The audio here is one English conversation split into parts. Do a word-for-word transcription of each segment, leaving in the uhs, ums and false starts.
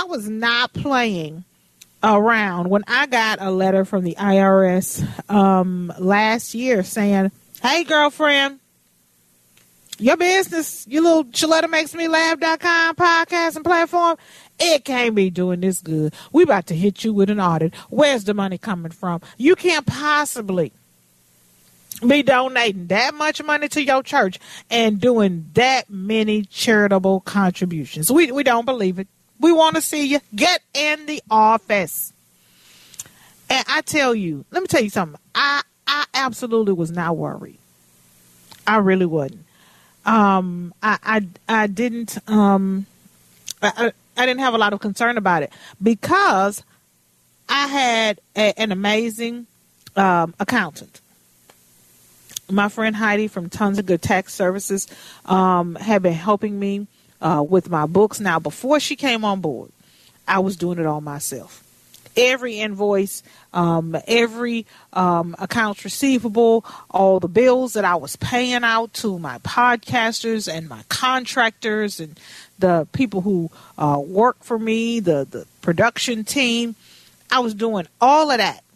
was not playing around when I got a letter from the I R S um, last year saying, hey, girlfriend, your business, your little Shaletta Makes Me Laugh dot com podcast and platform, it can't be doing this good. We about to hit you with an audit. Where's the money coming from? You can't possibly be donating that much money to your church and doing that many charitable contributions. We we don't believe it. We want to see you. Get in the office. And I tell you, let me tell you something. I, I absolutely was not worried. I really wasn't. Um, I, I, I didn't, um, I, I didn't have a lot of concern about it because I had a, an amazing, um, accountant. My friend Heidi from Tons of Good Tax Services, um, had been helping me, uh, with my books. Now, before she came on board, I was doing it all myself. Every invoice, um, every um, accounts receivable, all the bills that I was paying out to my podcasters and my contractors and the people who uh, work for me, the, the production team, I was doing all of that.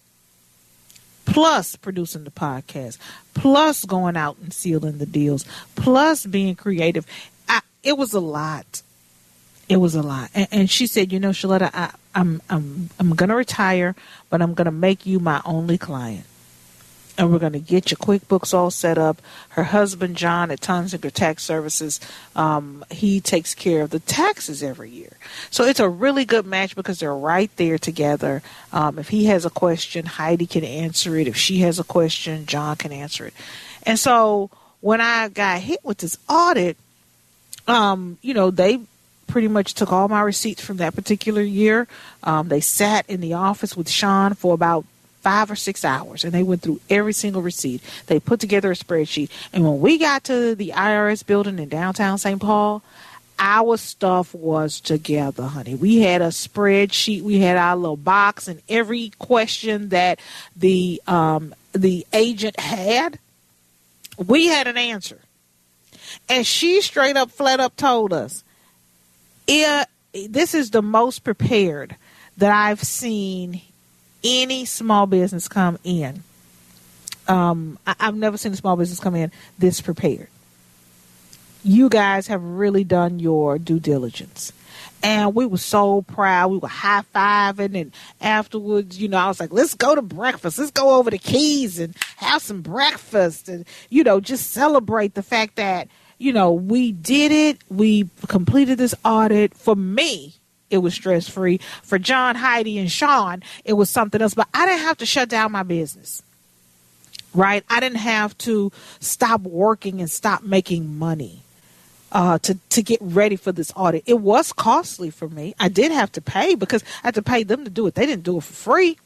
Plus producing the podcast, plus going out and sealing the deals, plus being creative. I, it was a lot. It was a lot. And, and she said, you know, Shaletta, I, I'm I'm I'm going to retire, but I'm going to make you my only client. And we're going to get your QuickBooks all set up. Her husband, John, at Tons of Good Tax Services, um, he takes care of the taxes every year. So it's a really good match because they're right there together. Um, if he has a question, Heidi can answer it. If she has a question, John can answer it. And so when I got hit with this audit, um, you know, they pretty much took all my receipts from that particular year. Um, they sat in the office with Sean for about five or six hours, and they went through every single receipt. They put together a spreadsheet. And when we got to the I R S building in downtown Saint Paul, our stuff was together, honey. We had a spreadsheet. We had our little box, and every question that the um, the agent had, we had an answer. And she straight up, flat up told us, It, this is the most prepared that I've seen any small business come in. Um, I, I've never seen a small business come in this prepared. You guys have really done your due diligence. And we were so proud. We were high-fiving. And afterwards, you know, I was like, let's go to breakfast. Let's go over to Keys and have some breakfast. And, you know, just celebrate the fact that, you know, we did it. We completed this audit. For me, it was stress-free. For John, Heidi, and Sean, it was something else. But I didn't have to shut down my business, right? I didn't have to stop working and stop making money uh, to, to get ready for this audit. It was costly for me. I did have to pay because I had to pay them to do it. They didn't do it for free.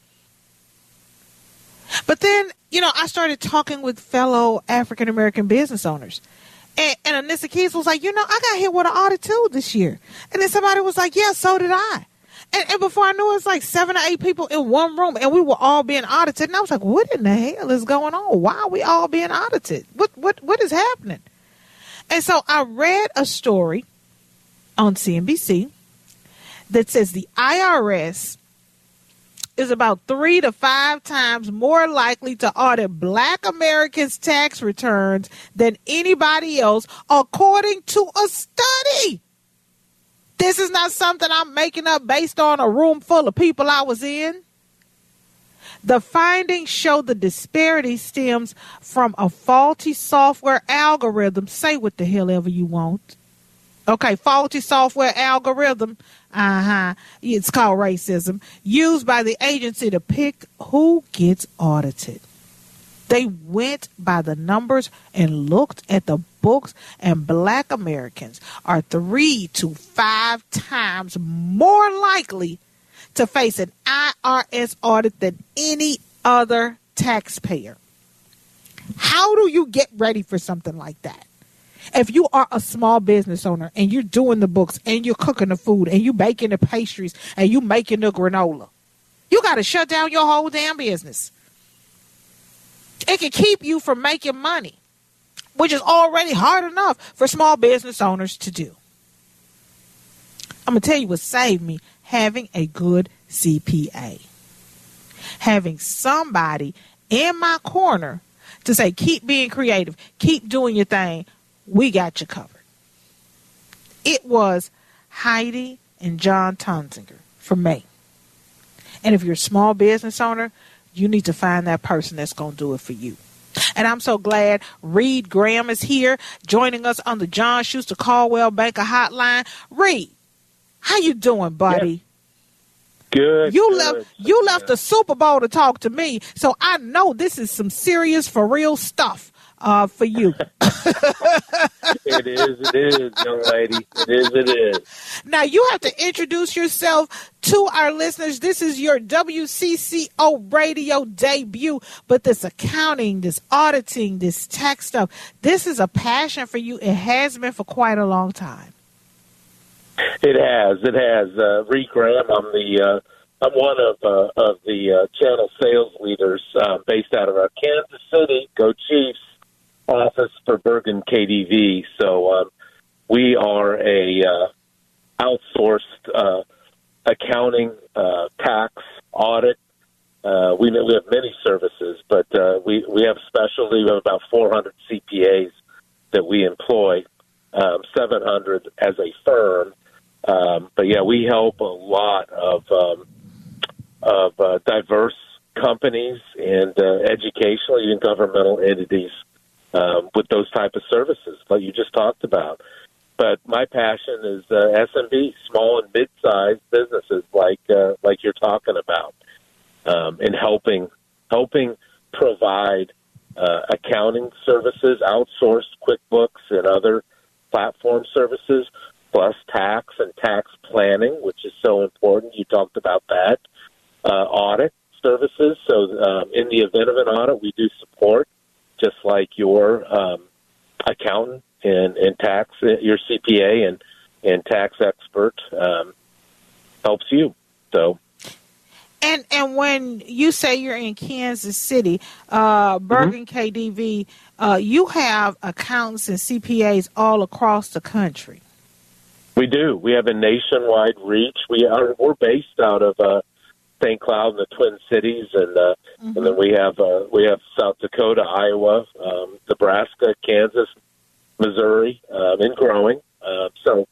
But then, you know, I started talking with fellow African-American business owners. And, and Anissa Keys was like, you know, I got hit with an audit too this year. And then somebody was like, yeah, so did I. And, and before I knew it, was like seven or eight people in one room, and we were all being audited. And I was like, what in the hell is going on? Why are we all being audited? What what what is happening? And so I read a story on C N B C that says the I R S is about three to five times more likely to audit Black Americans' tax returns than anybody else, according to a study. This is not something I'm making up based on a room full of people I was in. The findings show the disparity stems from a faulty software algorithm. Say what the hell ever you want. Okay, faulty software algorithm. Uh-huh. It's called racism. Used by the agency to pick who gets audited. They went by the numbers and looked at the books, and Black Americans are three to five times more likely to face an I R S audit than any other taxpayer. How do you get ready for something like that? If you are a small business owner and you're doing the books and you're cooking the food and you're baking the pastries and you're making the granola, you got to shut down your whole damn business. It can keep you from making money, which is already hard enough for small business owners to do. I'm going to tell you what saved me: having a good C P A. Having somebody in my corner to say, keep being creative, keep doing your thing, we got you covered. It was Heidi and John Tonsinger for me. And if you're a small business owner, you need to find that person that's going to do it for you. And I'm so glad Reed Graham is here joining us on the John Schuster Caldwell Banker Hotline. Reed, how you doing, buddy? Yes. Good. You good. left you left the Super Bowl to talk to me, so I know this is some serious, for real stuff uh, for you. It is, it is, young lady. It is, it is. Now, you have to introduce yourself to our listeners. This is your W C C O radio debut, but this accounting, this auditing, this tax stuff, this is a passion for you. It has been for quite a long time. It has, it has. Uh, Reed Graham, I'm the, uh, I'm one of uh, of the uh, channel sales leaders uh, based out of our Kansas City, Go Chiefs office for Bergen K D V. So um, we are a uh, outsourced uh, accounting, uh, tax, audit. Uh, we we have many services, but uh, we we have specialty. We have about four hundred C P As that we employ, um, seven hundred as a firm. Um, but yeah, we help a lot of um, of uh, diverse companies and uh, educational, even governmental entities um, with those type of services, like you just talked about. But my passion is uh, S M B, small and mid-sized businesses, like uh, like you're talking about, um, and helping helping provide uh, accounting services, outsourced QuickBooks and other platform services, plus tax and tax planning, which is so important. You talked about that. Uh, audit services. So um, in the event of an audit, we do support, just like your um, accountant and, and tax, your C P A and, and tax expert um, helps you. So. And and when you say you're in Kansas City, uh, Bergen Mm-hmm. K D V, uh, you have accountants and C P As all across the country. We do. We have a nationwide reach. We are we're based out of uh, Saint Cloud and the Twin Cities, and uh, mm-hmm. and then we have uh, we have South Dakota, Iowa, um, Nebraska, Kansas, Missouri, um, and growing. Uh, so,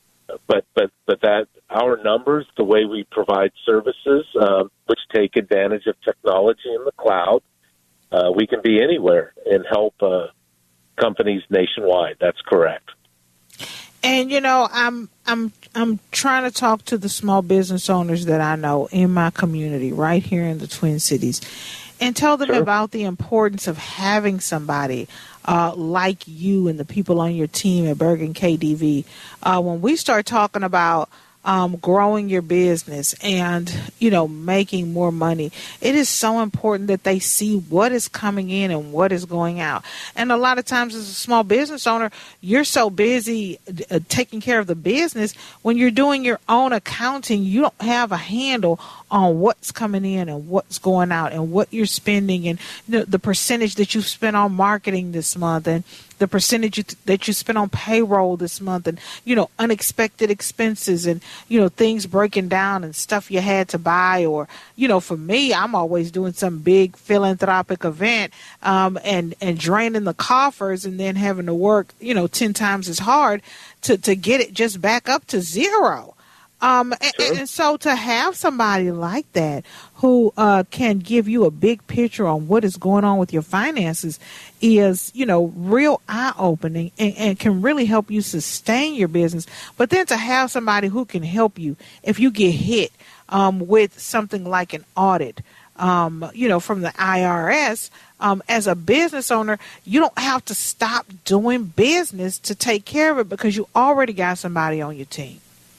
but but but that our numbers, the way we provide services, um, which take advantage of technology in the cloud, uh, we can be anywhere and help uh, companies nationwide. That's correct. And you know, I'm I'm I'm trying to talk to the small business owners that I know in my community right here in the Twin Cities, and tell them Sure. about the importance of having somebody uh, like you and the people on your team at Bergen K D V. Uh, when we start talking about um, growing your business and, you know, making more money, it is so important that they see what is coming in and what is going out. And a lot of times as a small business owner, you're so busy uh, taking care of the business. When you're doing your own accounting, you don't have a handle on what's coming in and what's going out and what you're spending and the, the percentage that you've spent on marketing this month and the percentage you, that you spent on payroll this month and, you know, unexpected expenses and, you know, things breaking down and stuff you had to buy. Or, you know, for me, I'm always doing some big philanthropic event um, and, and draining the coffers and then having to work, you know, ten times as hard to, to get it just back up to zero. Um, Sure. and, and so to have somebody like that who uh, can give you a big picture on what is going on with your finances is, you know, real eye-opening and, and can really help you sustain your business. But then to have somebody who can help you if you get hit um, with something like an audit, um, you know, from the I R S, um, as a business owner, you don't have to stop doing business to take care of it because you already got somebody on your team.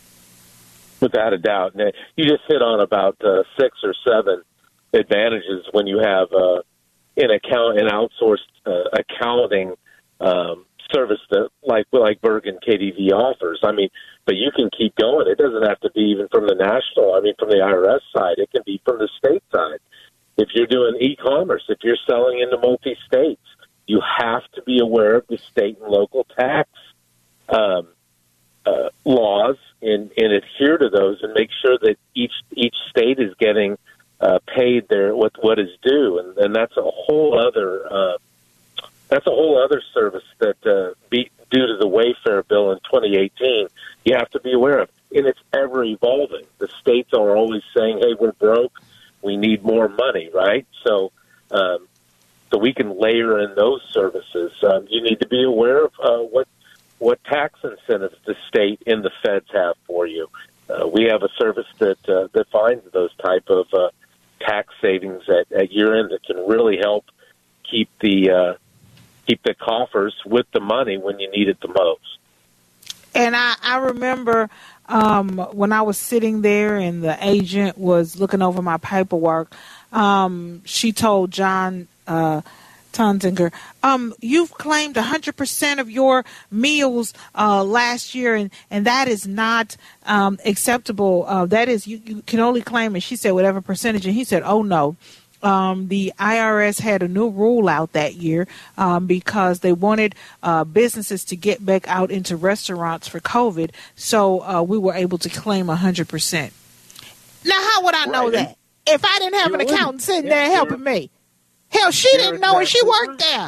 Without a doubt. And you just hit on about uh, six or seven advantages when you have uh, an account, an outsourced uh, accounting um, service that like like Bergen K D V offers. I mean, but you can keep going. It doesn't have to be even from the national. I mean, from the I R S side, it can be from the state side. If you're doing e-commerce, if you're selling into multi-states, you have to be aware of the state and local tax um, uh, laws and, and adhere to those and make sure that each each state is getting uh, paid their what what is due, and, and that's a whole other uh, that's a whole other service that uh, be, due to the Wayfair bill in twenty eighteen, you have to be aware of, and it's ever evolving. The states are always saying, "Hey, we're broke, we need more money," right? So. Um, So we can layer in those services. Um, you need to be aware of uh, what what tax incentives the state and the feds have for you. Uh, we have a service that uh, that finds those type of uh, tax savings at, at year end that can really help keep the uh, keep the coffers with the money when you need it the most. And I, I remember um, when I was sitting there and the agent was looking over my paperwork. Um, she told John uh, Tonsinger, um, you've claimed one hundred percent of your meals uh, last year, and, and that is not um, acceptable. Uh, that is, you, you can only claim, and she said, whatever percentage. And he said, oh, no. Um, the I R S had a new rule out that year um, because they wanted uh, businesses to get back out into restaurants for COVID. So uh, we were able to claim one hundred percent. Now, how would I know Right. that? If I didn't have You an accountant sitting yeah, there helping me. Hell, she didn't know it. She worked there.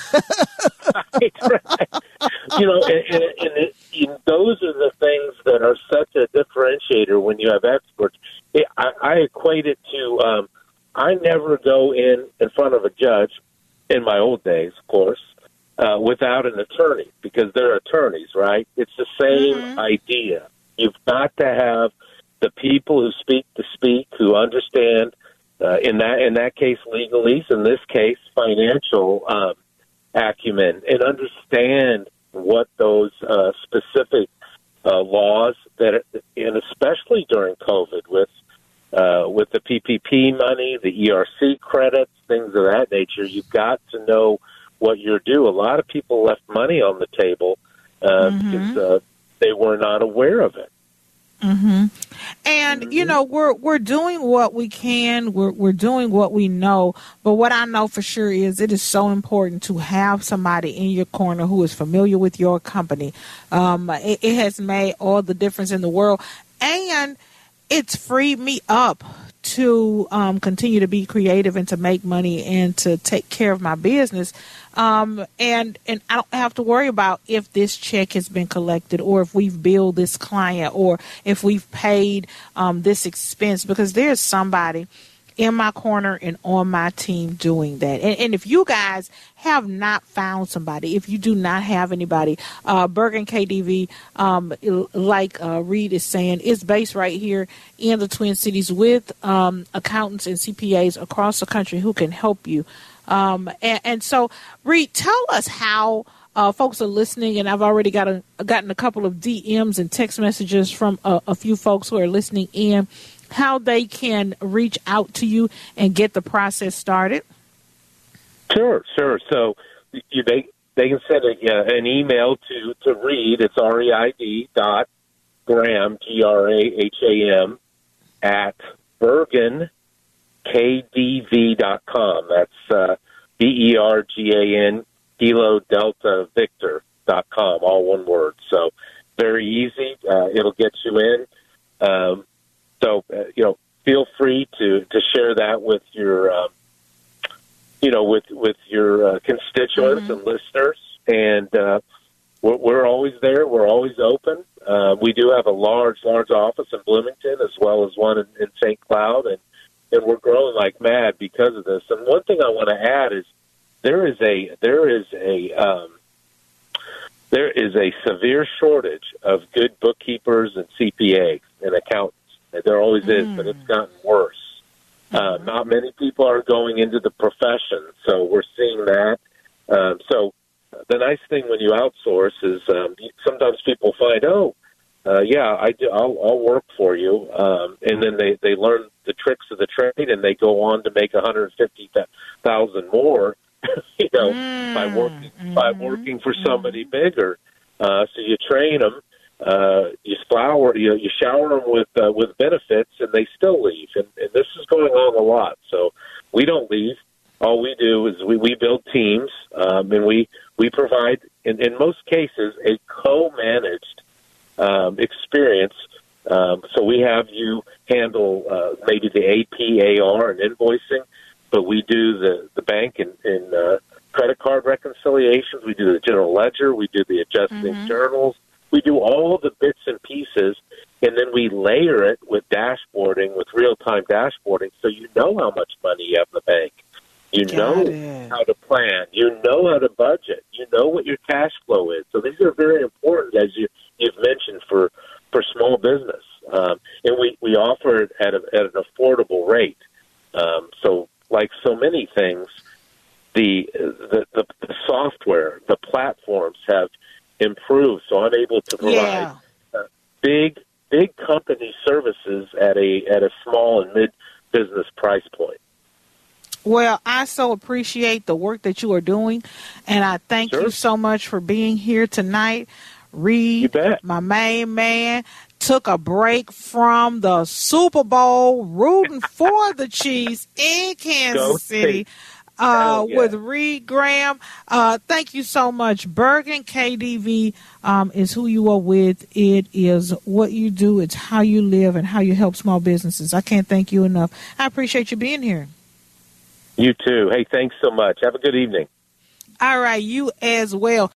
Right, right. You know, and, and, and, it, and those are the things that are such a differentiator when you have experts. It, I, I equate it to um, I never go in in front of a judge, in my old days, of course, uh, without an attorney, because they're attorneys, right? It's the same Mm-hmm. idea. You've got to have the people who speak to speak, who understand, uh, in that in that case, legalese, in this case, financial um, acumen, and understand what those uh, specific uh, laws that, and especially during COVID, with uh, with the P P P money, the E R C credits, things of that nature, you've got to know what you're due. A lot of people left money on the table uh, Mm-hmm. because uh, they were not aware of it. Mm-hmm. And Mm-hmm. you know, we're we're doing what we can. We're we're doing what we know. But what I know for sure is it is so important to have somebody in your corner who is familiar with your company. Um, it, it has made all the difference in the world, and it's freed me up to um, continue to be creative and to make money and to take care of my business. Um, and, and I don't have to worry about if this check has been collected or if we've billed this client or if we've paid um, this expense, because there's somebody in my corner and on my team doing that. And, and if you guys have not found somebody, if you do not have anybody, uh, Bergen K D V, um, like uh, Reed is saying, is based right here in the Twin Cities with um, accountants and C P As across the country who can help you. Um, and, and so, Reed, tell us how uh, folks are listening, and I've already got a, gotten a couple of D Ms and text messages from a, a few folks who are listening in, how they can reach out to you and get the process started. Sure, sure. So you, they they can send a, uh, an email to, to Reed. It's R E I D dot Graham, G R A H A M, at Bergen K D V dot com. That's uh, B E R G A N, Kilo Delta Victor dot com, all one word. So very easy. Uh, it'll get you in. Um, so, uh, you know, feel free to, to share that with your, um, you know, with, with your uh, constituents Mm-hmm. and listeners. And uh, we're, we're always there. We're always open. Uh, we do have a large, large office in Bloomington as well as one in, in Saint Cloud. And, and we're growing like mad because of this. And one thing I want to add is there is a, there is a, um, there is a severe shortage of good bookkeepers and C P As and accountants. There always is, Mm. but it's gotten worse. Uh, not many people are going into the profession, so we're seeing that. Um, so the nice thing when you outsource is um, sometimes people find, oh, uh, yeah, I do, I'll, I'll work for you, um, and then they, they learn the tricks of the trade, and they go on to make one hundred fifty thousand more, you know, Mm. by working by working for somebody bigger. Uh, so you train them. Uh, you flower, you you shower them with uh, with benefits, and they still leave. And, and this is going on a lot. So we don't leave. All we do is we, we build teams, um, and we we provide, in, in most cases, a co-managed um, experience. Um, so we have you handle uh, maybe the A P, A R, and invoicing, but we do the, the bank and, and uh, credit card reconciliations. We do the general ledger. We do the adjusting mm-hmm. journals. We do all the bits and pieces, and then we layer it with dashboarding, with real-time dashboarding, so you know how much money you have in the bank. You Got know it. How to plan. You know how to budget. You know what your cash flow is. So these are very important, as you, you've mentioned, for for small business. Um, and we, we offer it at, a, at an affordable rate. Um, so like so many things, the, the, the, the software, the platforms have improved. So I'm able to provide yeah. uh, big, big company services at a at a small and mid-business price point. Well, I so appreciate the work that you are doing, and I thank sure. you so much for being here tonight. Reed, my main man, took a break from the Super Bowl rooting for the Chiefs in Kansas Go City uh, yeah. with Reed Graham. Uh, thank you so much. Bergen K D V um, is who you are with. It is what you do. It's how you live and how you help small businesses. I can't thank you enough. I appreciate you being here. You too. Hey, thanks so much. Have a good evening. All right, you as well.